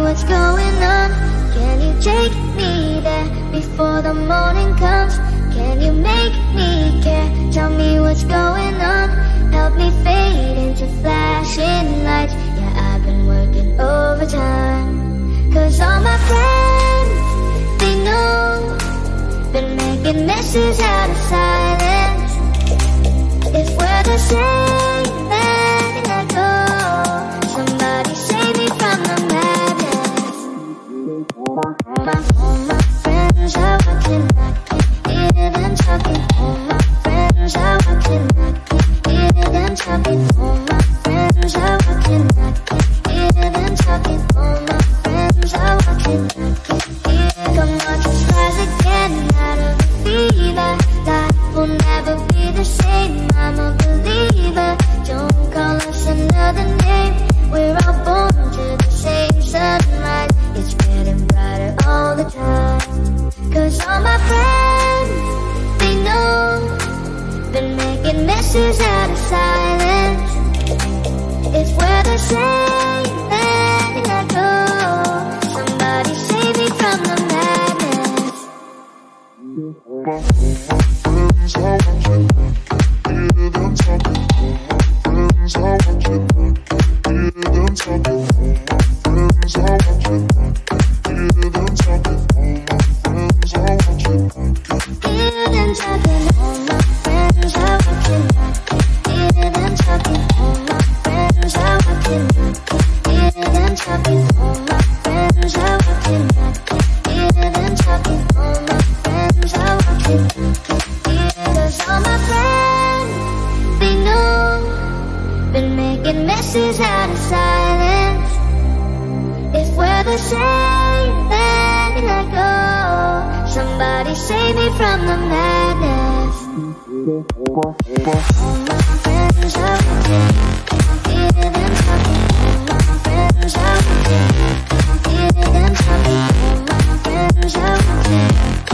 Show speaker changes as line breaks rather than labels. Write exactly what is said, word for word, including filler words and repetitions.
what's going on. Can you take me there before the morning comes? Can you make me care? Tell me what's going on. Help me fade into flashing lights. Yeah, I've been working overtime. Cause all my friends, they know, been making messes out of silence. If we're the same, then I go. Somebody save me from the madness. My, all my friends are watching, I can't hear them talking. All my friends are watching, I can't hear them talking. All my friends are watching, I can't hear them talking. All my friends are watching, I can't hear. Come watch us rise again out of the fever. Life will never be the same, I'm a believer. Don't call us another name, we're all born to the same sunlight. It's getting brighter all the time. Cause all my friends, they know, been making messes out of silence. If we're the same, then I go. Somebody save me from the madness.
All my friends are watching, I can't hear them talking. All my friends are watching, I can't hear them talking. All my friends are watching, I can't hear them talking. All my friends are watching, I can't
hear them talking. All my friends are watching, I can't hear them talking. All my friends are watching, I can't hear them talking. All my friends are watching, I can't hear them talking. All my friends are watching, I can't hear. Cause all my friends, they know, been making messes out of silence. If we're the same, then I go. Somebody save me from the madness. All my friends are watching, I hear them talking. All my friends are watching, I hear them talking. All my friends are watching.